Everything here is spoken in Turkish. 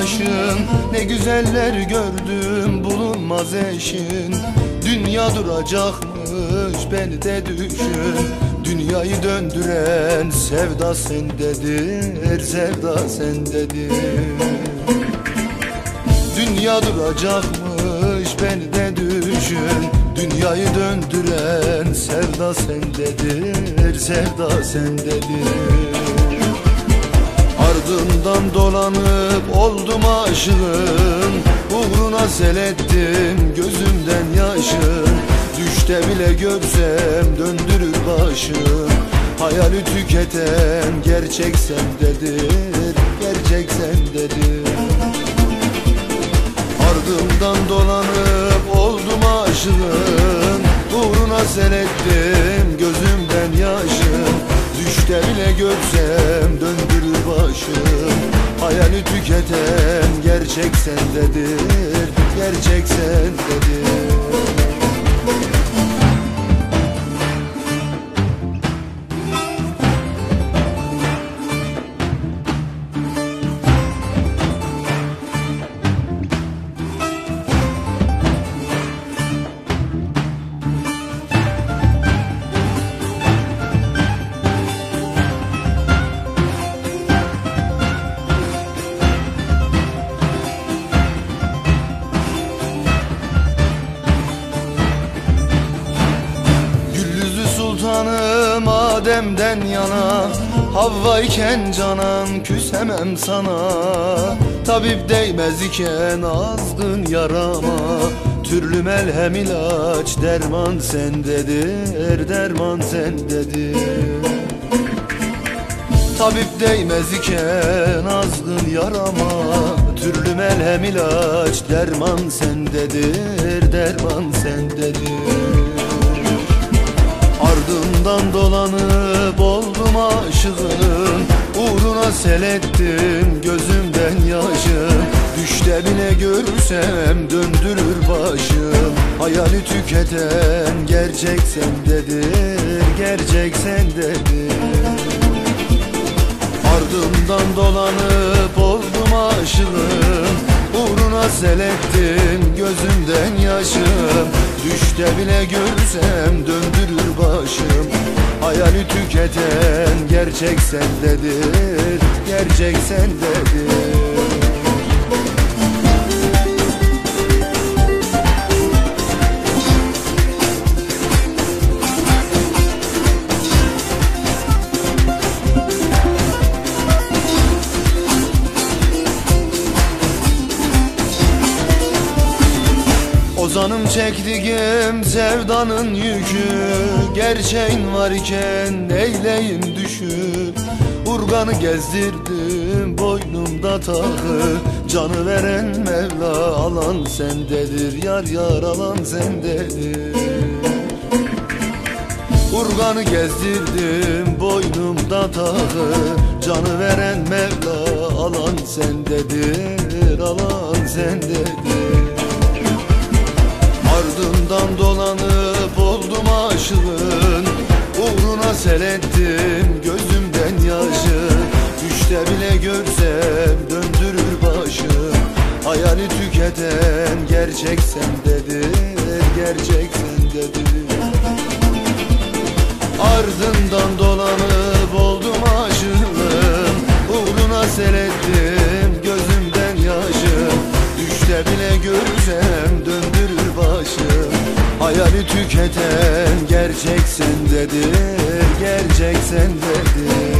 yaşın, ne güzeller gördüm bulunmaz eşin. Dünya duracakmış beni de düşün, dünyayı döndüren sevda sendedir, sevda sendedir. Dünya duracakmış beni de düşün, dünyayı döndüren sevda sendedir, sevda sendedir. Ardından dolanıp oldum aşığın, uğruna sel ettim gözümden yaşın. Düşte bile görsem döndürür başım, hayali tüketen gerçek sendedir, gerçek sendedir. Ardından dolanıp oldum aşığın, uğruna sel ettim gözümden yaşın. Düşte bile görsem döndürür başım, hayali tüketen gerçek sendedir, gerçek sendedir. Sultanım Adem'den yana, Havva iken canan küsemem sana. Tabip değmez iken azgın yarama, türlü melhem ilaç derman sendedir, derman sendedir. Tabip değmez iken azgın yarama, türlü melhem ilaç derman sendedir, derman sendedir. Ardından dolanıp oldum aşığın, uğruna sel ettim gözümden yaşım. Düşte bile görürsem döndürür başım, hayali tüketen gerçek sendedir, gerçek sendedir. Ardından dolanıp oldum aşığın, uğruna sel ettim gözümden yaşım. Düşte bile görsem döndürür başım, hayali tüketen gerçek sendedir, gerçek sendedir. Ozanım çektiğim sevdanın yükü, gerçeğin varken neyleyim düşüp. Urganı gezdirdim boynumda takı, canı veren Mevla alan sendedir, yar yar alan sendedir. Urganı gezdirdim boynumda takı, canı veren Mevla alan sendedir, alan sendedir. Ardından dolanıp oldum aşığın, uğruna sel ettim gözümden yaşım. Düşte bile görsem döndürür başım, hayali tüketen gerçek sendedir, gerçek sendedir. Ardından dolanıp oldum aşığın, uğruna sel ettim gözümden yaşım. Düşte bile görsem döndürür başım, hayali tüketen gerçek sendedir, gerçek sendedir.